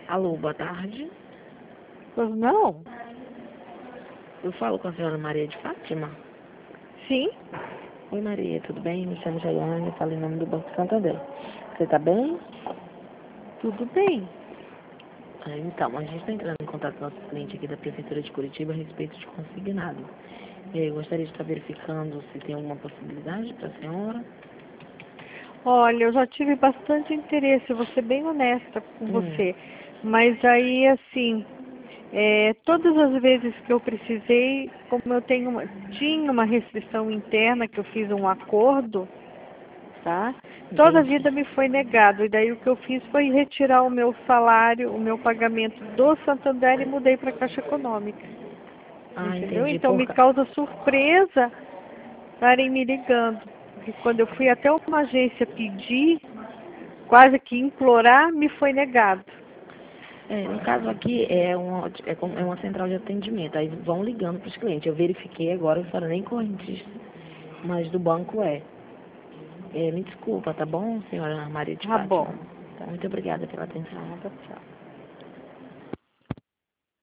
Alô, boa tarde. Pois não? Eu falo com a senhora Maria de Fátima? Sim? Oi, Maria, tudo bem? Me chamo Jaiane, falo em nome do Banco Santander. Você tá bem? Tudo bem. Então, a gente está entrando em contato com o nosso cliente aqui da Prefeitura de Curitiba a respeito de consignado. Gostaria de estar verificando se tem alguma possibilidade para a senhora. Olha, eu já tive bastante interesse, vou ser bem honesta com Hum, você. Mas aí, assim, todas as vezes que eu precisei, como eu tinha uma restrição interna, que eu fiz um acordo, tá? Toda a entendi. vida me foi negado. E daí o que eu fiz foi retirar o meu salário, o meu pagamento do Santander e mudei para a Caixa Econômica. Ah, Entendeu? entendi. Então me causa surpresa estarem me ligando. Porque quando eu fui até uma agência pedir, quase que implorar, me foi negado. No caso aqui é uma central de atendimento, aí vão ligando para os clientes. Eu verifiquei agora, a senhora nem correntista, mas do banco é. Me desculpa, tá bom, senhora Maria de Tá Fátima? bom. Muito obrigada pela atenção. Nada, tchau.